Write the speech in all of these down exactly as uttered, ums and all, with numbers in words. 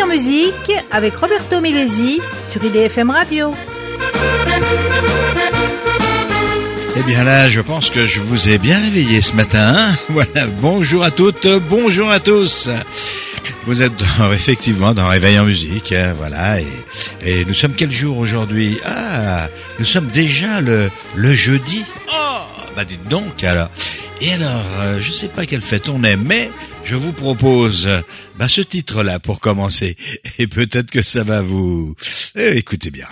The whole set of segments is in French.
en musique avec Roberto Milesi sur I D F M Radio. Eh bien là, je pense que je vous ai bien réveillé ce matin. Hein, voilà, bonjour à toutes, bonjour à tous. Vous êtes dans, effectivement dans Réveil en musique, hein, voilà. Et, et nous sommes quel jour aujourd'hui? Ah, nous sommes déjà le, le jeudi. Oh, bah dites donc alors. Et alors, euh, je sais pas quelle fête on est, mais je vous propose bah, ce titre-là pour commencer. Et peut-être que ça va vous... Eh, écoutez bien.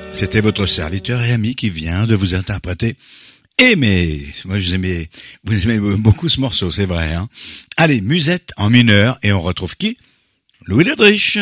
C'était votre serviteur et ami qui vient de vous interpréter Aimé. Moi, je vous aimais, vous aimez beaucoup ce morceau, c'est vrai, hein. Allez, Musette en mineur, et on retrouve qui? Louis Ledrich.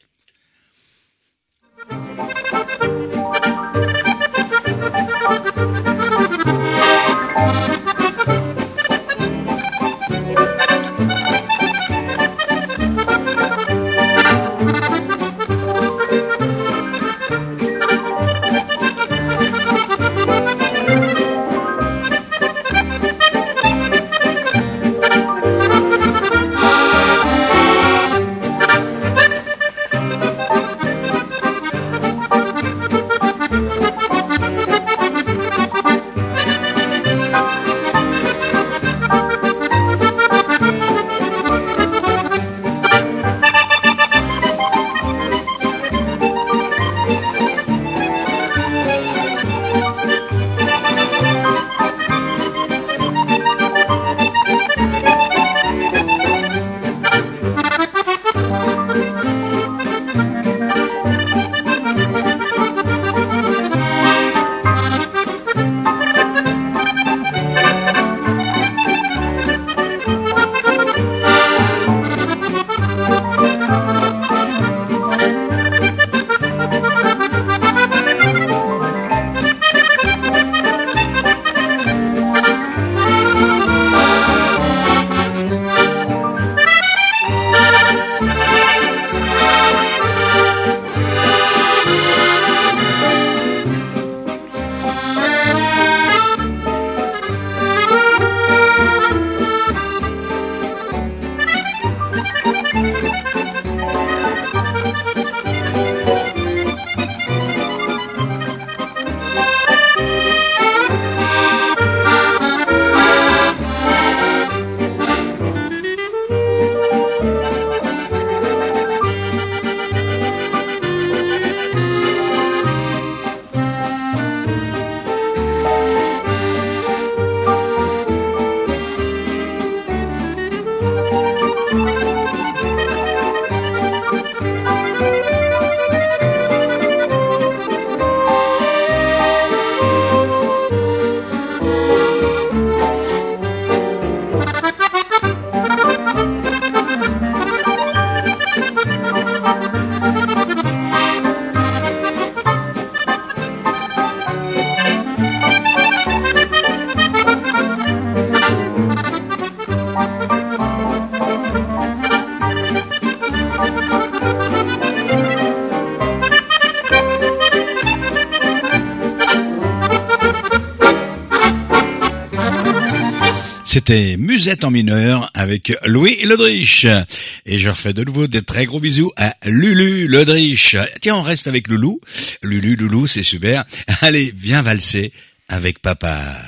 C'était Musette en mineur avec Louis Ledrich. Et je refais de nouveau des très gros bisous à Lulu Ledrich. Tiens, on reste avec Loulou. Lulu, Loulou, c'est super. Allez, viens valser avec papa.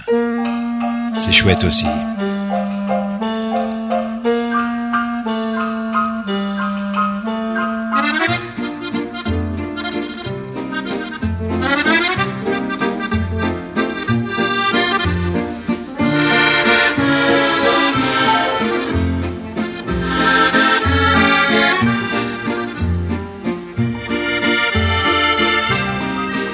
C'est chouette aussi.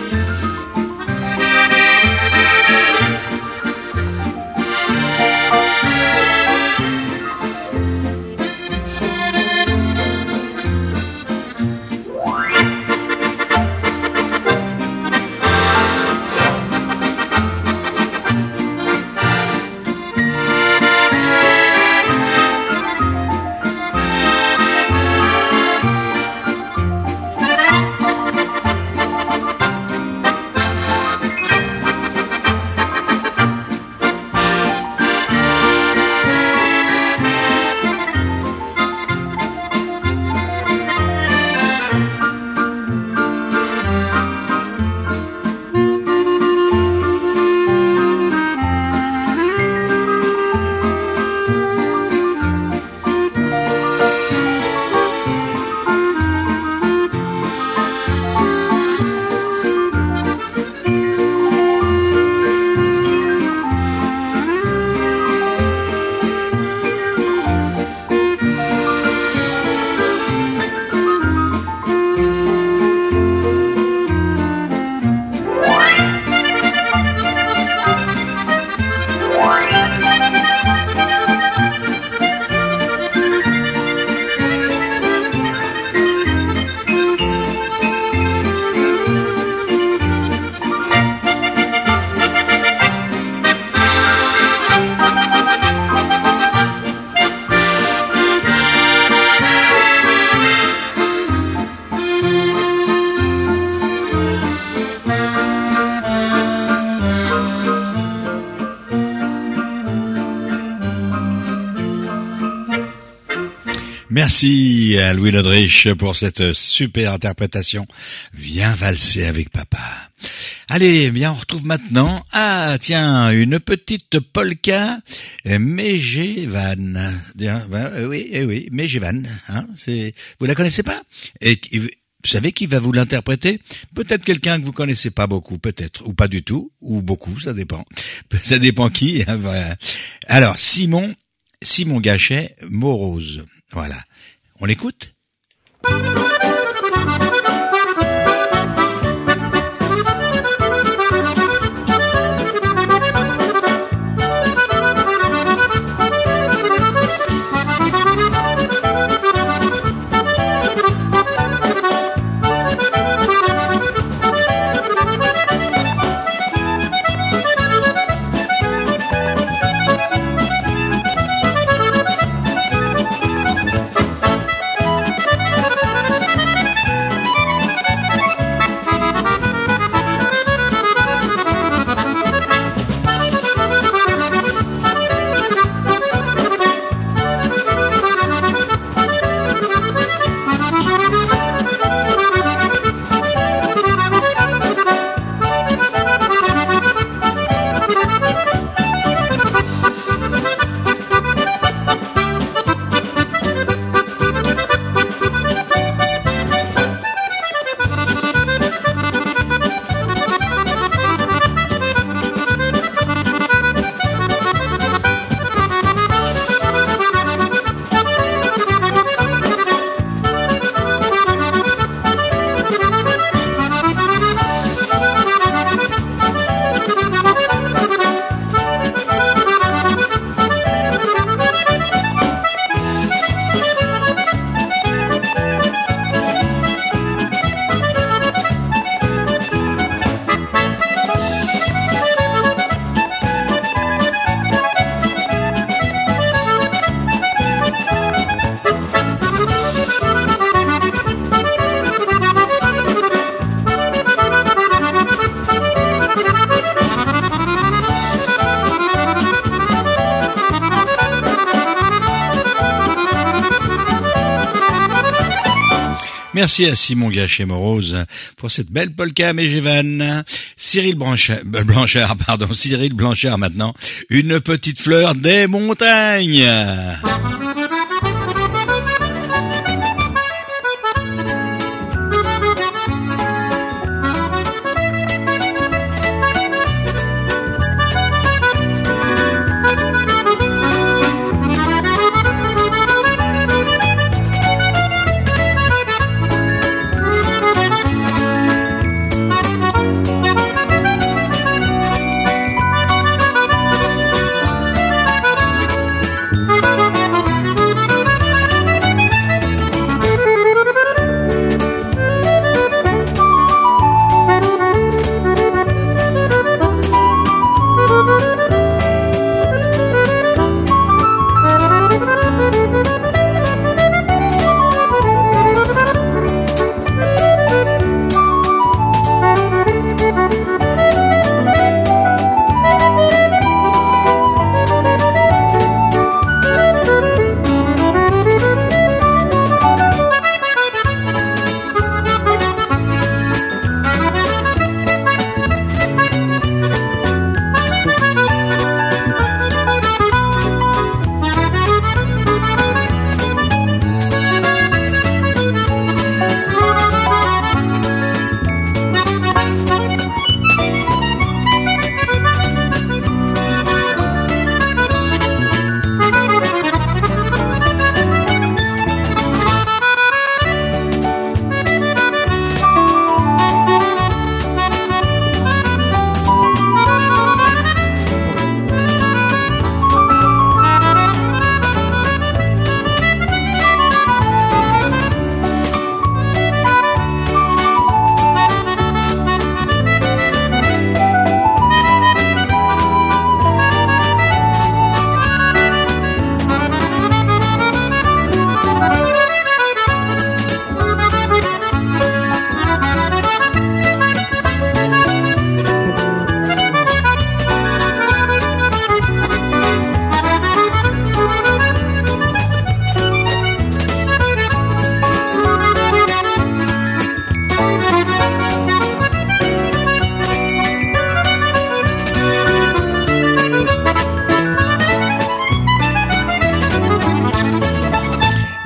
Thank you. Merci à Louis Lodrich pour cette super interprétation. Viens valser avec papa. Allez, bien, on retrouve maintenant, ah, tiens, une petite polka, Méjevan. Oui, eh oui, Méjevan, hein, c'est, vous la connaissez pas? Et, vous savez qui va vous l'interpréter? Peut-être quelqu'un que vous connaissez pas beaucoup, peut-être, ou pas du tout, ou beaucoup, ça dépend. Ça dépend qui, hein, voilà. Alors, Simon, Simon Gachet, Morose. Voilà. On l'écoute? Merci à Simon Gachet-Morose pour cette belle polka Méjevan. Cyril Blanchard, Blanchard, pardon, Cyril Blanchard maintenant. Une petite fleur des montagnes. Thank you.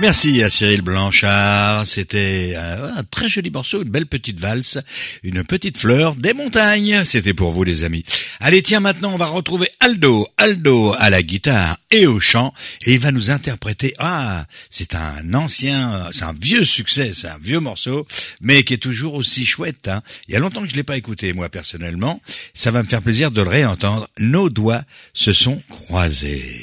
merci à Cyril Blanchard. C'était un, un très joli morceau, une belle petite valse, une petite fleur des montagnes. C'était pour vous les amis. Allez, tiens, maintenant on va retrouver Aldo. Aldo à la guitare et au chant. Et il va nous interpréter, ah, c'est un ancien, c'est un vieux succès, c'est un vieux morceau, mais qui est toujours aussi chouette. Hein. Il y a longtemps que je l'ai pas écouté, moi, personnellement. Ça va me faire plaisir de le réentendre. Nos doigts se sont croisés.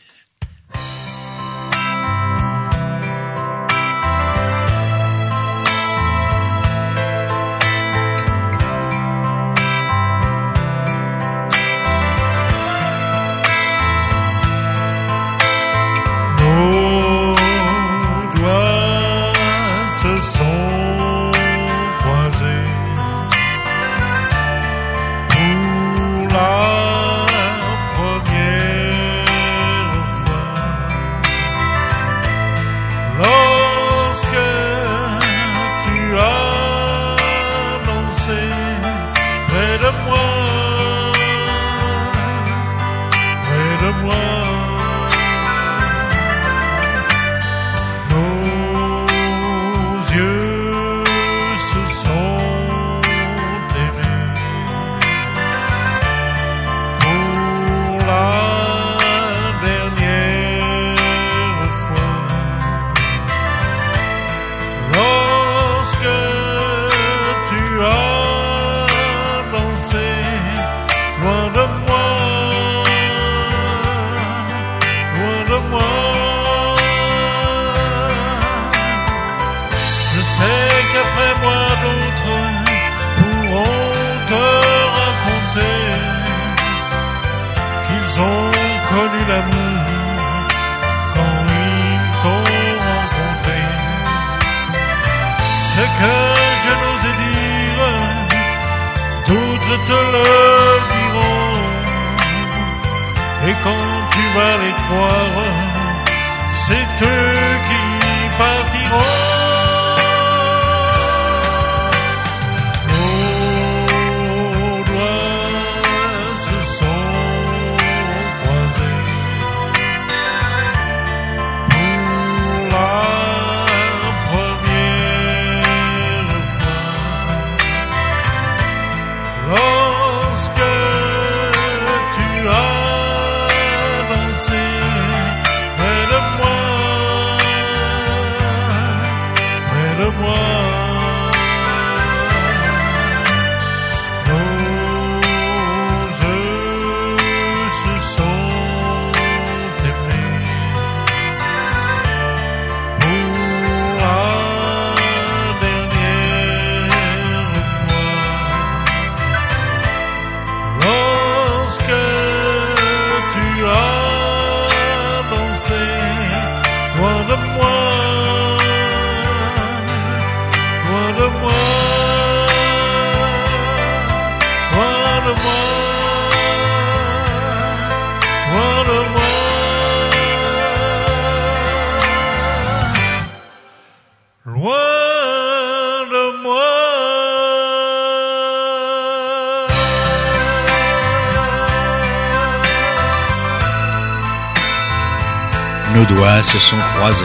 Nos doigts se sont croisés.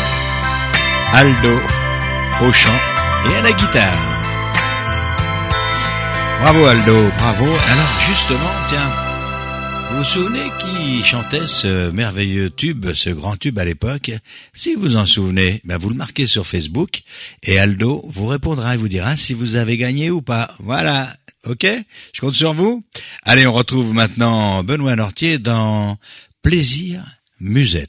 Aldo au chant et à la guitare. Bravo Aldo, bravo. Alors justement, tiens, vous vous souvenez qui chantait ce merveilleux tube, ce grand tube à l'époque? Si vous en souvenez, ben vous le marquez sur Facebook et Aldo vous répondra et vous dira si vous avez gagné ou pas. Voilà, ok? Je compte sur vous. Allez, on retrouve maintenant Benoît Nortier dans Plaisir Musette.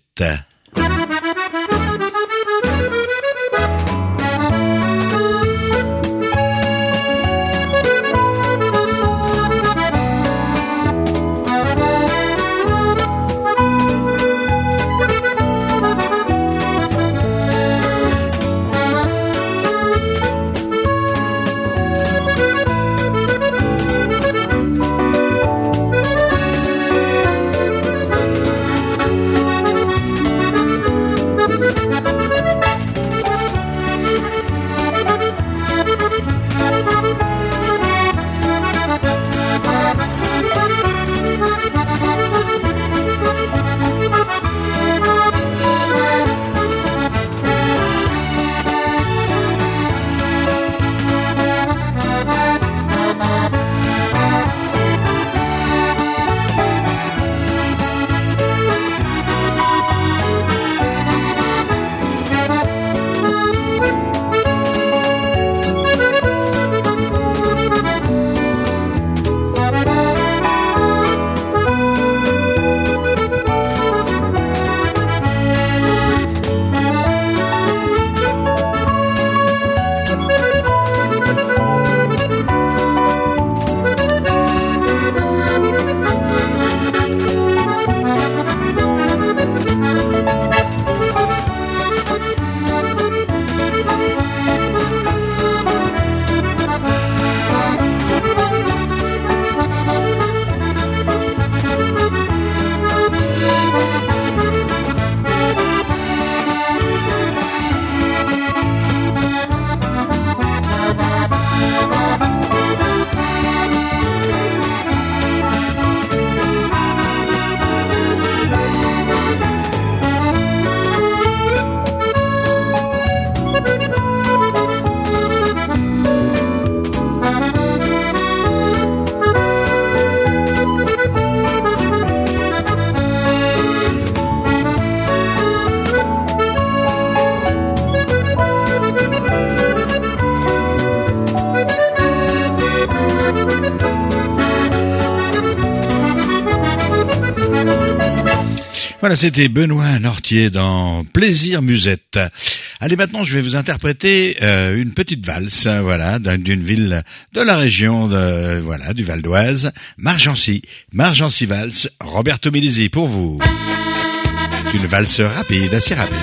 Thank you. Voilà, c'était Benoît Nortier dans Plaisir Musette. Allez, maintenant, je vais vous interpréter euh, une petite valse, voilà, d'une ville de la région de, voilà, du Val d'Oise, Margency. Margency valse, Roberto Milesi pour vous. C'est une valse rapide, assez rapide.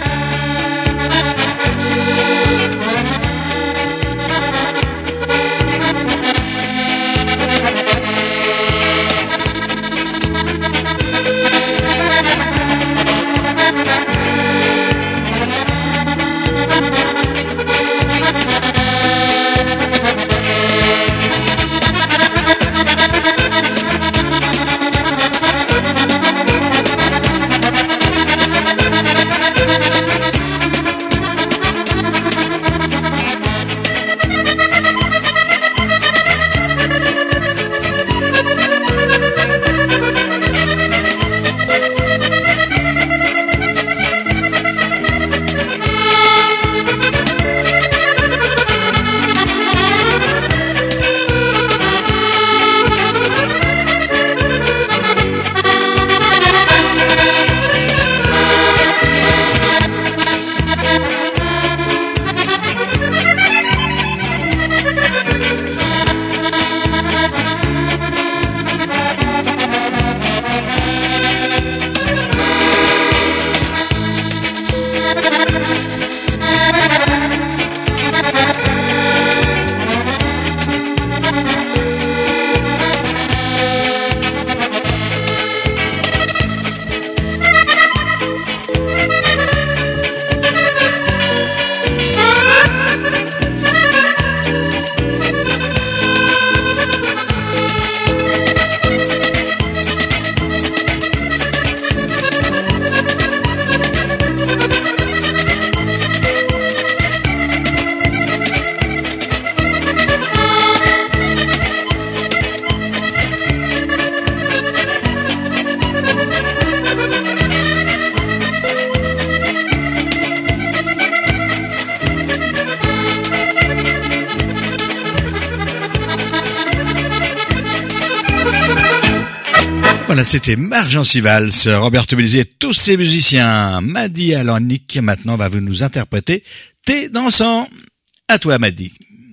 Voilà, c'était Margency valse, Roberto Milesi et tous ses musiciens. Madi Alonic, maintenant, va vous nous interpréter Thé dansant. À toi, Madi.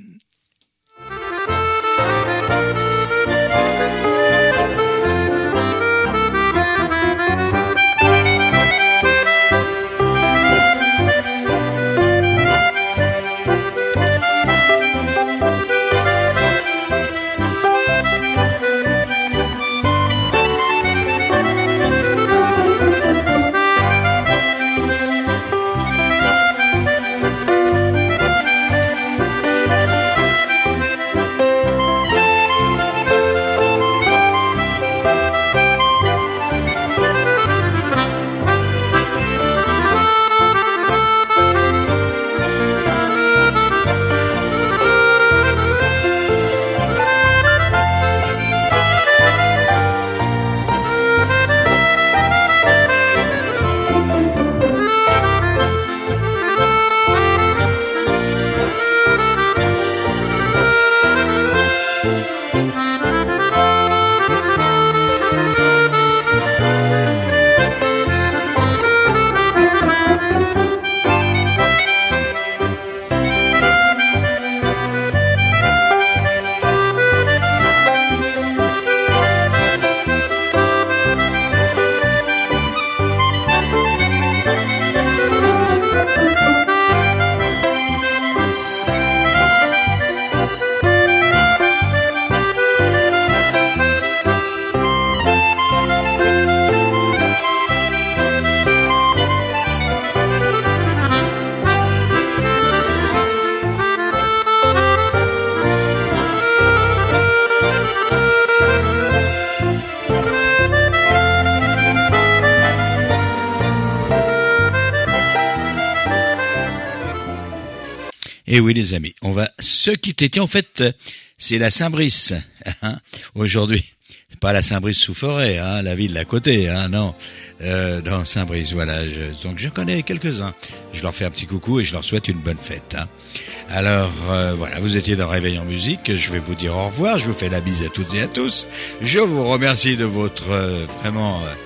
Et oui, les amis, on va se quitter. Tiens, en fait, c'est la Saint-Brice, hein, aujourd'hui. C'est pas la Saint-Brice sous forêt, hein, la ville d'à côté, hein, non. Euh, dans Saint-Brice, voilà. Je, donc, je connais quelques-uns. Je leur fais un petit coucou et je leur souhaite une bonne fête, hein. Alors, euh, voilà, vous étiez dans Réveil en musique. Je vais vous dire au revoir. Je vous fais la bise à toutes et à tous. Je vous remercie de votre, euh, vraiment, euh,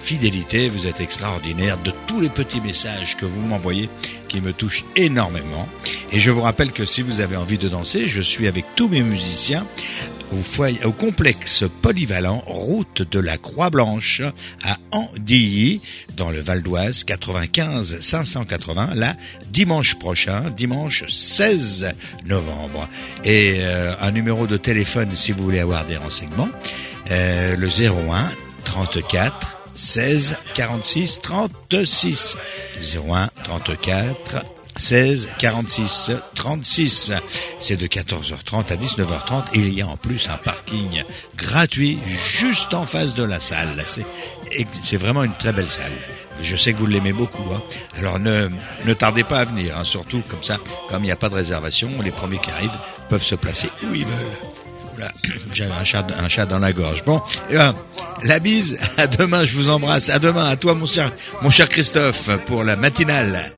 fidélité. Vous êtes extraordinaire, de tous les petits messages que vous m'envoyez qui me touchent énormément. Et je vous rappelle que si vous avez envie de danser, je suis avec tous mes musiciens au foyer, au complexe polyvalent route de la Croix-Blanche à Andilly dans le Val d'Oise, quatre-vingt-quinze cinq cent quatre-vingts, là dimanche prochain, dimanche seize novembre. Et euh, un numéro de téléphone si vous voulez avoir des renseignements, euh, le zéro un trente-quatre seize quarante-six trente-six, zéro un trente-quatre seize quarante-six trente-six. C'est de quatorze heures trente à dix-neuf heures trente. Il y a en plus un parking gratuit juste en face de la salle. C'est, c'est vraiment une très belle salle. Je sais que vous l'aimez beaucoup, hein. Alors ne, ne tardez pas à venir, hein. Surtout comme ça, comme il n'y a pas de réservation, les premiers qui arrivent peuvent se placer où ils veulent. Voilà, j'avais un chat, un chat dans la gorge. Bon, et ben, la bise, à demain, je vous embrasse. À demain, à toi mon cher, mon cher Christophe, pour la matinale.